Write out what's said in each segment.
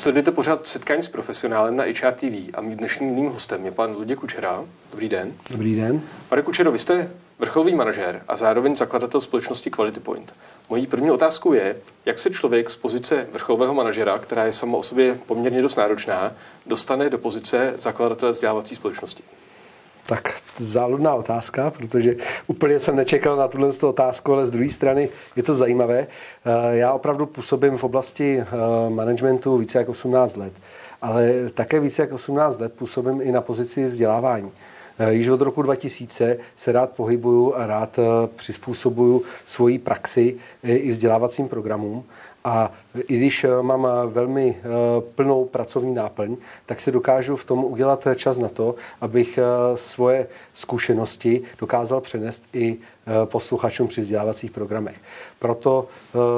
Sledujete pořád Setkání s profesionálem na HR TV a mým dnešním hostem je pan Luděk Kučera. Dobrý den. Dobrý den. Pane Kučero, vy jste vrcholový manažer a zároveň zakladatel společnosti Quality Point. Mojí první otázkou je, jak se člověk z pozice vrcholového manažera, která je sama o sobě poměrně dost náročná, dostane do pozice zakladatele vzdělávací společnosti? Tak záludná otázka, protože úplně jsem nečekal na tuhle otázku, ale z druhé strany je to zajímavé. Já opravdu působím v oblasti managementu více jak 18 let, ale také více jak 18 let působím i na pozici vzdělávání. Již od roku 2000 se rád pohybuju a rád přizpůsobuju svoji praxi i vzdělávacím programům. A i když mám velmi plnou pracovní náplň, tak si dokážu v tom udělat čas na to, abych svoje zkušenosti dokázal přenést i posluchačům při vzdělávacích programech. Proto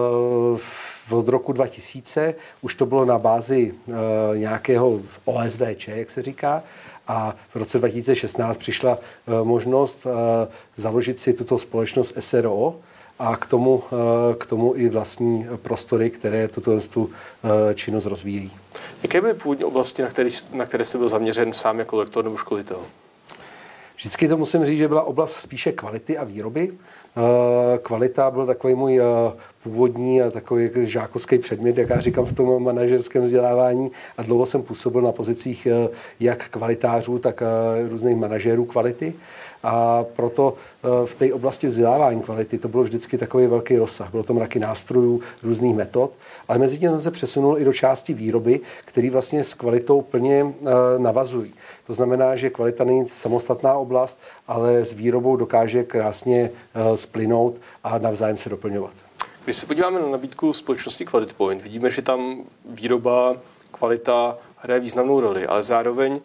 od roku 2000 už to bylo na bázi nějakého OSVČ, jak se říká, a v roce 2016 přišla možnost založit si tuto společnost SRO, a k tomu i vlastní prostory, které tuto činnost rozvíjejí. Jaké byly původní oblasti, na které jste byl zaměřen sám jako lektor nebo školitel? Vždycky to musím říct, že byla oblast spíše kvality a výroby. Kvalita byl takový můj původní a takový žákovský předmět, jak já říkám v tom manažerském vzdělávání, a dlouho jsem působil na pozicích jak kvalitářů, tak různých manažérů kvality. A proto v té oblasti vzdělávání kvality to bylo vždycky takový velký rozsah. Bylo to mraky nástrojů, různých metod, ale mezi tím jsem se přesunul i do části výroby, které vlastně s kvalitou plně navazují. To znamená, že kvalita není samostatná oblast, ale s výrobou dokáže krásně splynout a navzájem se doplňovat. Když se podíváme na nabídku společnosti Quality Point, vidíme, že tam výroba, kvalita hraje významnou roli, ale zároveň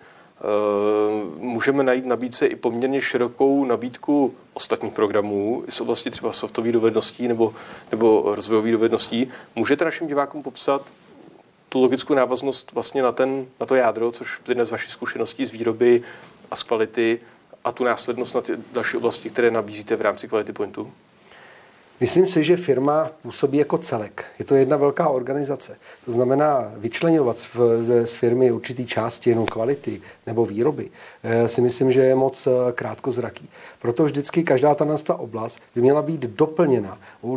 můžeme najít nabídce i poměrně širokou nabídku ostatních programů z oblasti třeba softových dovedností nebo rozvojových dovedností. Můžete našim divákům popsat tu logickou návaznost vlastně na to jádro, což plyne z vaší zkušeností z výroby a z kvality, a tu následnost na ty další oblasti, které nabízíte v rámci Quality Pointu? Myslím si, že firma působí jako celek. Je to jedna velká organizace. To znamená vyčleňovat z firmy určitý části jenom kvality nebo výroby. Si myslím, že je moc krátkozraký. Proto vždycky každá ta oblast by měla být doplněna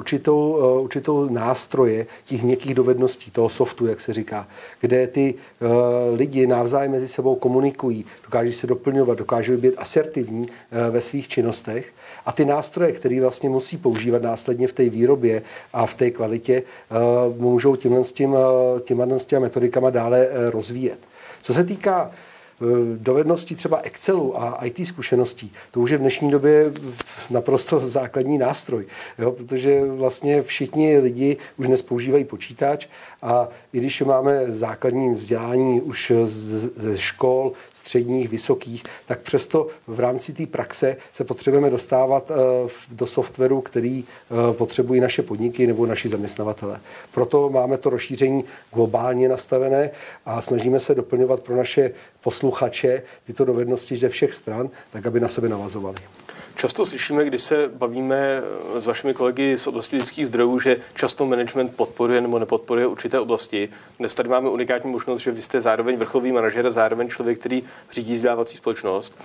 určitou nástroje těch měkkých dovedností, toho softu, jak se říká, kde ty lidi navzájem mezi sebou komunikují, dokáží se doplňovat, dokáží být asertivní ve svých činnostech, a ty nástroje, které vlastně musí používat následně v té výrobě a v té kvalitě, můžou těma metodikama dále rozvíjet. Co se týká dovedností třeba Excelu a IT zkušeností, to už je v dnešní době naprosto základní nástroj, jo, protože vlastně všichni lidi už dnes používají počítač, a i když máme základní vzdělání už ze škol, středních, vysokých, tak přesto v rámci té praxe se potřebujeme dostávat do softwaru, který potřebují naše podniky nebo naši zaměstnavatele. Proto máme to rozšíření globálně nastavené a snažíme se doplňovat pro naše posluchače tyto dovednosti ze všech stran, tak aby na sebe navazovali. Často slyšíme, když se bavíme s vašimi kolegy z oblasti lidských zdrojů, že často management podporuje nebo nepodporuje určité oblasti. Dnes tady máme unikátní možnost, že vy jste zároveň vrcholový manažer a zároveň člověk, který řídí vzdělávací společnost.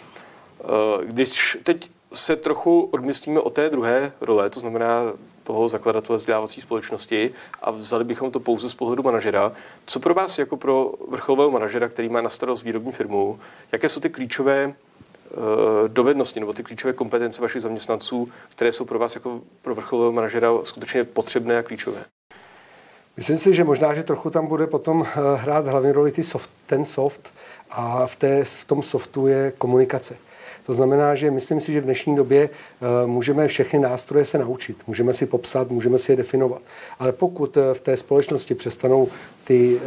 Když teď se trochu odmyslíme o té druhé role, to znamená toho zakladatele vzdělávací společnosti, a vzali bychom to pouze z pohledu manažera, co pro vás jako pro vrcholového manažera, který má na starost výrobní firmu, jaké jsou ty klíčové dovednosti nebo ty klíčové kompetence vašich zaměstnanců, které jsou pro vás jako pro vrcholového manažera skutečně potřebné a klíčové? Myslím si, že možná, že trochu tam bude potom hrát hlavní roli ten soft, a v tom softu je komunikace. To znamená, že myslím si, že v dnešní době můžeme všechny nástroje se naučit. Můžeme si popsat, můžeme si je definovat. Ale pokud v té společnosti přestanou ty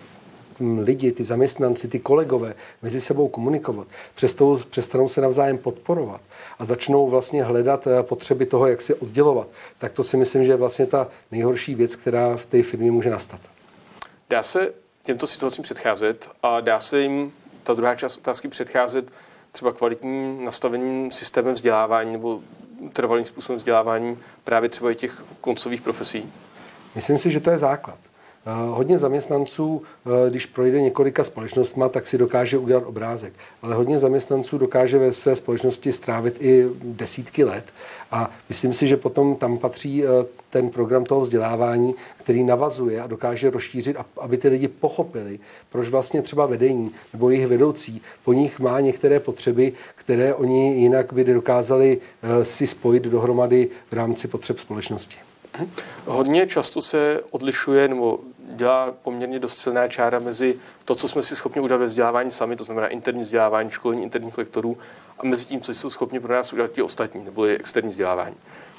lidi, ty zaměstnanci, ty kolegové mezi sebou komunikovat, přestanou se navzájem podporovat a začnou vlastně hledat potřeby toho, jak se oddělovat, tak to si myslím, že je vlastně ta nejhorší věc, která v té firmě může nastat. Dá se těmto situacím předcházet a dá se jim, ta druhá část otázky, předcházet třeba kvalitním nastavením systémem vzdělávání nebo trvalým způsobem vzdělávání právě třeba i těch koncových profesí? Myslím si, že to je základ. Hodně zaměstnanců, když projde několika společnostma, tak si dokáže udělat obrázek. Ale hodně zaměstnanců dokáže ve své společnosti strávit i desítky let. A myslím si, že potom tam patří ten program toho vzdělávání, který navazuje a dokáže rozšířit, aby ty lidi pochopili, proč vlastně třeba vedení nebo jejich vedoucí po nich má některé potřeby, které oni jinak by dokázali si spojit dohromady v rámci potřeb společnosti. Hodně často se odlišuje nebo dělá poměrně dost silná čára mezi to, co jsme si schopni udělat ve vzdělávání sami, to znamená interní vzdělávání, školení interních lektorů, a mezi tím, co jsou schopni pro nás udělat ti ostatní, nebo je externí vzdělávání.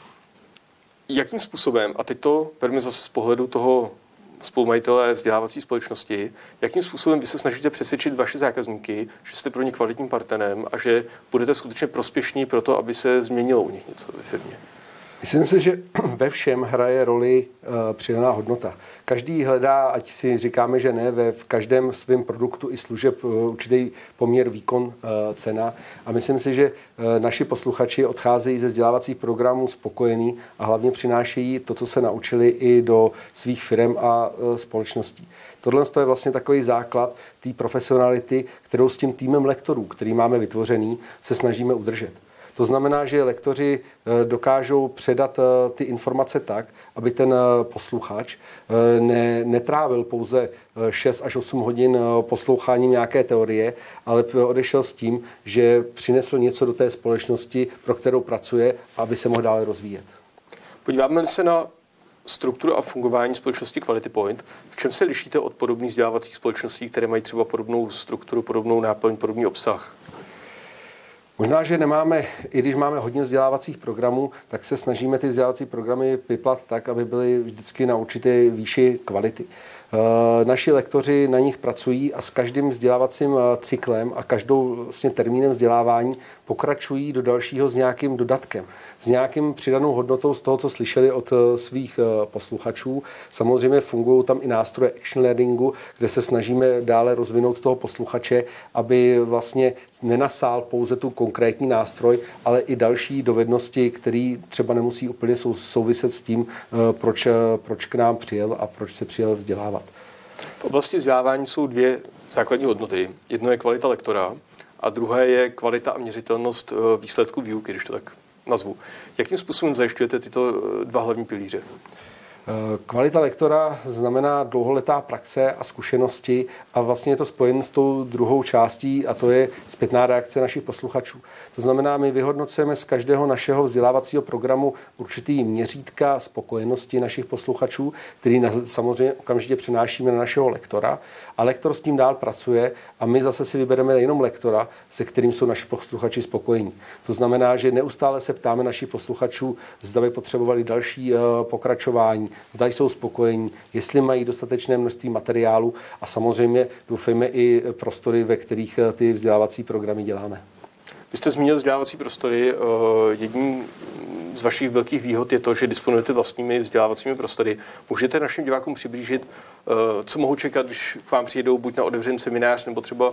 Jakým způsobem, a teď to berme zase z pohledu toho spolumajitele vzdělávací společnosti, jakým způsobem vy se snažíte přesvědčit vaše zákazníky, že jste pro ně kvalitním partnerem a že budete skutečně prospěšní pro to, aby se změnilo u nich něco ve firmě? Myslím si, že ve všem hraje roli přidaná hodnota. Každý hledá, ať si říkáme, že ne, v každém svém produktu i služeb určitý poměr výkon cena. A myslím si, že naši posluchači odcházejí ze vzdělávacích programů spokojení a hlavně přinášejí to, co se naučili, i do svých firem a společností. Tohle je vlastně takový základ té profesionality, kterou s tím týmem lektorů, který máme vytvořený, se snažíme udržet. To znamená, že lektoři dokážou předat ty informace tak, aby ten posluchač netrávil pouze 6 až 8 hodin posloucháním nějaké teorie, ale odešel s tím, že přinesl něco do té společnosti, pro kterou pracuje, aby se mohl dále rozvíjet. Podíváme se na strukturu a fungování společnosti Quality Point. V čem se lišíte od podobných vzdělávacích společností, které mají třeba podobnou strukturu, podobnou náplň, podobný obsah? Možná, že nemáme, i když máme hodně vzdělávacích programů, tak se snažíme ty vzdělávací programy vyplat tak, aby byly vždycky na určité výši kvality. Naši lektoři na nich pracují a s každým vzdělávacím cyklem a každou vlastně termínem vzdělávání pokračují do dalšího s nějakým dodatkem, s nějakým přidanou hodnotou z toho, co slyšeli od svých posluchačů. Samozřejmě fungují tam i nástroje action learningu, kde se snažíme dále rozvinout toho posluchače, aby vlastně nenasál pouze tu konkrétní nástroj, ale i další dovednosti, které třeba nemusí úplně souviset s tím, proč k nám přijel a proč se přijel vzdělávat. V oblasti vzdělávání jsou dvě základní hodnoty. Jedno je kvalita lektora a druhé je kvalita a měřitelnost výsledků výuky, když to tak nazvu. Jakým způsobem zajišťujete tyto dva hlavní pilíře? Kvalita lektora znamená dlouholetá praxe a zkušenosti a vlastně je to spojen s tou druhou částí a to je zpětná reakce našich posluchačů. To znamená, my vyhodnocujeme z každého našeho vzdělávacího programu určitý měřítka spokojenosti našich posluchačů, který samozřejmě okamžitě přenášíme na našeho lektora a lektor s tím dál pracuje a my zase si vybereme jenom lektora, se kterým jsou naši posluchači spokojení. To znamená, že neustále se ptáme našich posluchačů, zda by potřebovali další pokračování, zda jsou spokojení, jestli mají dostatečné množství materiálu a samozřejmě doufejme i prostory, ve kterých ty vzdělávací programy děláme. Vy jste zmínil vzdělávací prostory. Jedním z vašich velkých výhod je to, že disponujete vlastními vzdělávacími prostory. Můžete našim divákům přiblížit, co mohou čekat, když k vám přijedou buď na otevřený seminář, nebo třeba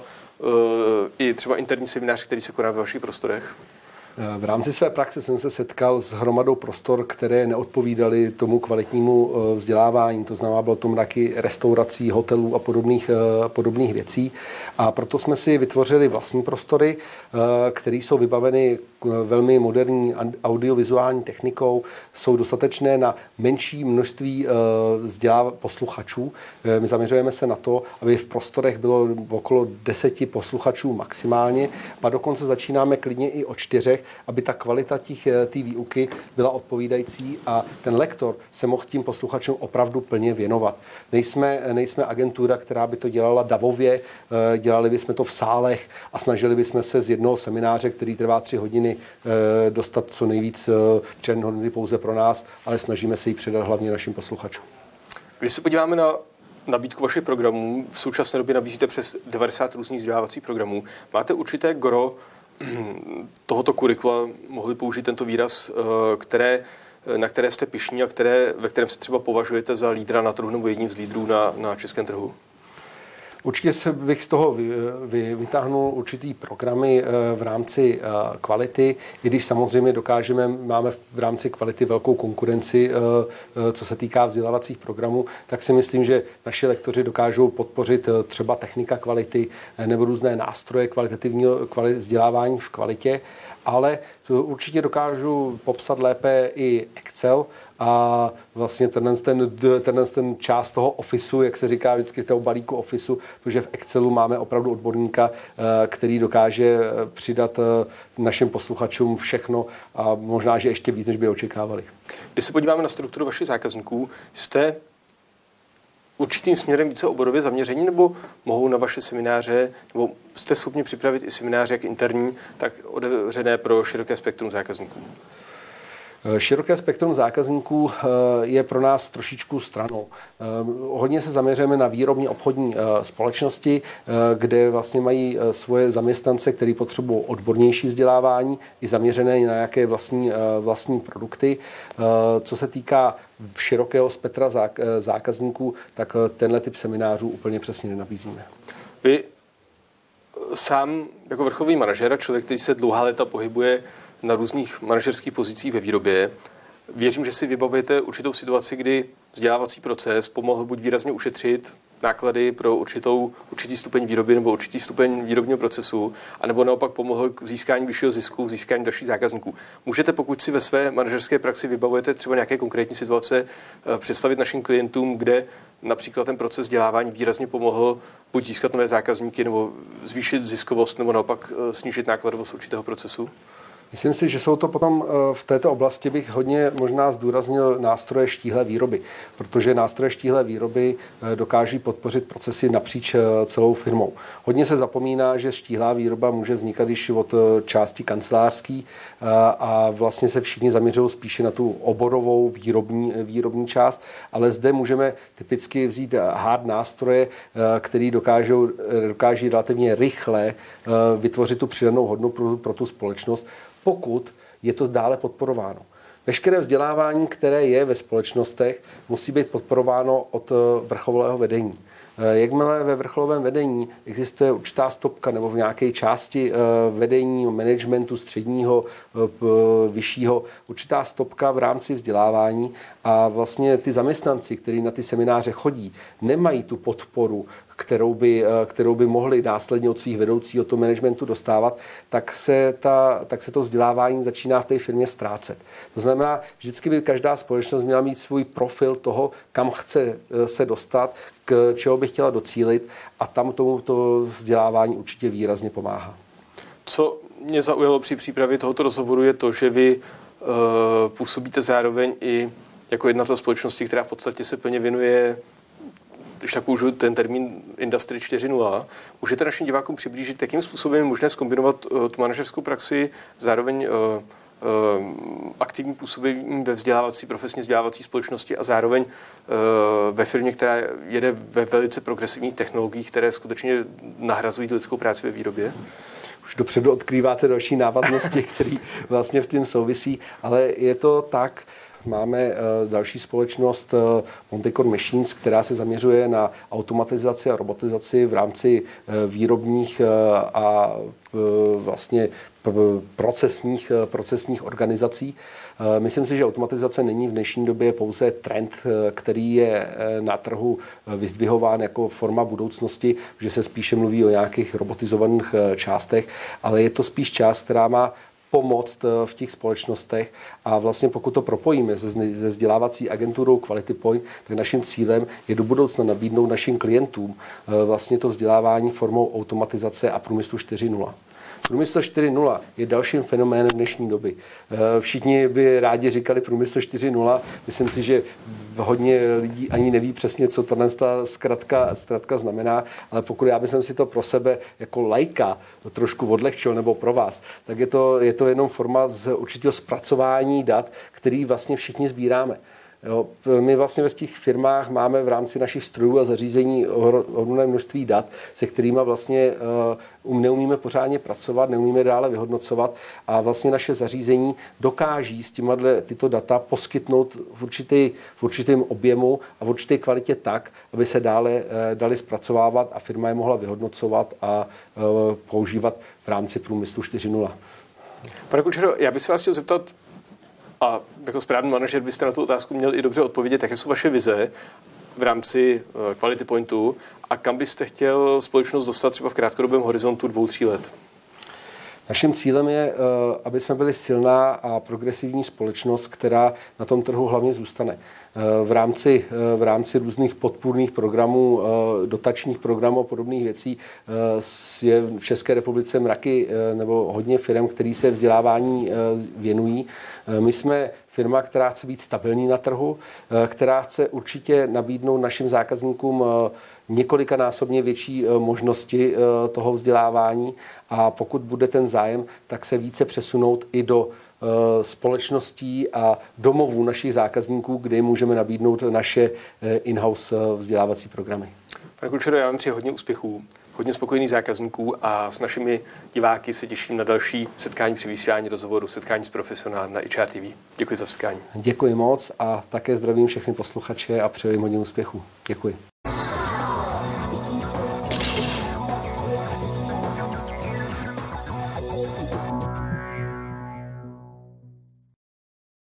i třeba interní seminář, který se koná ve vašich prostorech? V rámci své praxe jsem se setkal s hromadou prostor, které neodpovídaly tomu kvalitnímu vzdělávání. To znamená, bylo to mraky restaurací, hotelů a podobných věcí. A proto jsme si vytvořili vlastní prostory, které jsou vybaveny velmi moderní audiovizuální technikou, jsou dostatečné na menší množství posluchačů. My zaměřujeme se na to, aby v prostorech bylo okolo 10 posluchačů maximálně, a dokonce začínáme klidně i o 4, aby ta kvalita té výuky byla odpovídající a ten lektor se mohl tím posluchačům opravdu plně věnovat. Nejsme agentura, která by to dělala davově, dělali bychom to v sálech a snažili bychom se z jednoho semináře, který trvá 3 hodiny, dostat co nejvíc černé hodnoty pouze pro nás, ale snažíme se ji předat hlavně našim posluchačům. Když se podíváme na nabídku vašich programů, v současné době nabízíte přes 90 různých vzdělávacích programů. Máte určité gro tohoto kurikula, mohli použít tento výraz, na které jste pyšní a ve kterém se třeba považujete za lídra na trhu nebo jedním z lídrů na českém trhu? Určitě bych z toho vytáhnul určitý programy v rámci kvality, i když samozřejmě máme v rámci kvality velkou konkurenci, co se týká vzdělávacích programů, tak si myslím, že naši lektoři dokážou podpořit třeba technika kvality nebo různé nástroje kvalitativního vzdělávání v kvalitě, ale určitě dokážu popsat lépe i Excel a vlastně ten část toho Officeu, jak se říká vždycky v toho balíku Officeu, protože v Excelu máme opravdu odborníka, který dokáže přidat našim posluchačům všechno a možná, že ještě víc, než by očekávali. Když se podíváme na strukturu vašich zákazníků, jste určitým směrem více oborově zaměření, nebo mohou na vaše semináře, nebo jste schopni připravit i semináře jak interní, tak otevřené pro široké spektrum zákazníků? Široké spektrum zákazníků je pro nás trošičku stranou. Hodně se zaměřujeme na výrobně obchodní společnosti, kde vlastně mají svoje zaměstnance, který potřebují odbornější vzdělávání i zaměřené na nějaké vlastní produkty. Co se týká širokého spektra zákazníků, tak tenhle typ seminářů úplně přesně nenabízíme. Vy sám jako vrcholový manažer, člověk, který se dlouhá léta pohybuje na různých manažerských pozicích ve výrobě, věřím, že si vybavujete určitou situaci, kdy vzdělávací proces pomohl buď výrazně ušetřit náklady pro určitý stupeň výroby nebo určitý stupeň výrobního procesu, anebo naopak pomohl k získání vyššího zisku, k získání dalších zákazníků. Můžete, pokud si ve své manažerské praxi vybavujete třeba nějaké konkrétní situace, představit našim klientům, kde například ten proces vzdělávání výrazně pomohl buď získat nové zákazníky, nebo zvýšit ziskovost, nebo naopak snížit nákladovost určitého procesu? Myslím si, že jsou to potom v této oblasti bych hodně možná zdůraznil nástroje štíhlé výroby, protože nástroje štíhlé výroby dokáží podpořit procesy napříč celou firmou. Hodně se zapomíná, že štíhlá výroba může vznikat již od části kancelářský a vlastně se všichni zaměřují spíše na tu oborovou výrobní část, ale zde můžeme typicky vzít hard nástroje, které dokáží relativně rychle vytvořit tu přidanou hodnotu pro tu společnost, pokud je to dále podporováno. Veškeré vzdělávání, které je ve společnostech, musí být podporováno od vrcholového vedení. Jakmile ve vrcholovém vedení existuje určitá stopka nebo v nějaké části vedení, managementu středního, vyššího, určitá stopka v rámci vzdělávání a vlastně ty zaměstnanci, kteří na ty semináře chodí, nemají tu podporu, kterou by mohli následně od svých vedoucích, od toho managementu dostávat, tak se to vzdělávání začíná v té firmě ztrácet. To znamená, vždycky by každá společnost měla mít svůj profil toho, kam chce se dostat, k čeho by chtěla docílit a tam tomuto vzdělávání určitě výrazně pomáhá. Co mě zaujalo při přípravě tohoto rozhovoru je to, že vy působíte zároveň i jako jednatel společnosti, která v podstatě se plně věnuje, když tak použiju ten termín Industry 4.0, můžete našim divákům přiblížit, jakým způsobem je možné zkombinovat tu manažerskou praxi, zároveň aktivní působení ve profesně vzdělávací společnosti a zároveň ve firmě, která jede ve velice progresivních technologiích, které skutečně nahrazují lidskou práci ve výrobě? Už dopředu odkrýváte další návaznosti, které vlastně v tím souvisí, ale je to tak. Máme další společnost Montecore Machines, která se zaměřuje na automatizaci a robotizaci v rámci výrobních a vlastně procesních organizací. Myslím si, že automatizace není v dnešní době pouze trend, který je na trhu vyzdvihován jako forma budoucnosti, že se spíše mluví o nějakých robotizovaných částech, ale je to spíš část, která má pomoct v těch společnostech a vlastně pokud to propojíme se vzdělávací agenturou Quality Point, tak naším cílem je do budoucna nabídnout našim klientům vlastně to vzdělávání formou automatizace a průmyslu 4.0. Průmysl 4.0 je dalším fenoménem dnešní doby. Všichni by rádi říkali průmysl 4.0. Myslím si, že hodně lidí ani neví přesně, co ta zkratka znamená, ale pokud já bych si to pro sebe jako laika trošku odlehčil nebo pro vás, tak je to jenom forma z určitého zpracování dat, který vlastně všichni sbíráme. Jo, my vlastně ve těch firmách máme v rámci našich strojů a zařízení ohromné množství dat, se kterými vlastně neumíme pořádně pracovat, neumíme dále vyhodnocovat a vlastně naše zařízení dokáží s tyto data poskytnout v určitém objemu a v určité kvalitě tak, aby se dále dali zpracovávat a firma je mohla vyhodnocovat a používat v rámci průmyslu 4.0. Pane Kučero, já bych se vás chtěl zeptat, a jako správný manažer byste na tu otázku měl i dobře odpovědět, jaké jsou vaše vize v rámci Quality Pointu a kam byste chtěl společnost dostat třeba v krátkodobém horizontu 2-3 let? Naším cílem je, aby jsme byli silná a progresivní společnost, která na tom trhu hlavně zůstane. V rámci různých podpůrných programů, dotačních programů a podobných věcí je v České republice mraky nebo hodně firm, který se vzdělávání věnují. My jsme firma, která chce být stabilní na trhu, která chce určitě nabídnout našim zákazníkům několikanásobně větší možnosti toho vzdělávání a pokud bude ten zájem, tak se více přesunout i do společností a domovů našich zákazníků, kde jim můžeme nabídnout naše in-house vzdělávací programy. Pane Kučero, já vám přeji hodně úspěchů, hodně spokojených zákazníků a s našimi diváky se těším na další setkání při vysílání rozhovoru, setkání s profesionálem na IČR TV. Děkuji za setkání. Děkuji moc a také zdravím všechny posluchače a přeji jim hodně úspěchů. Děkuji.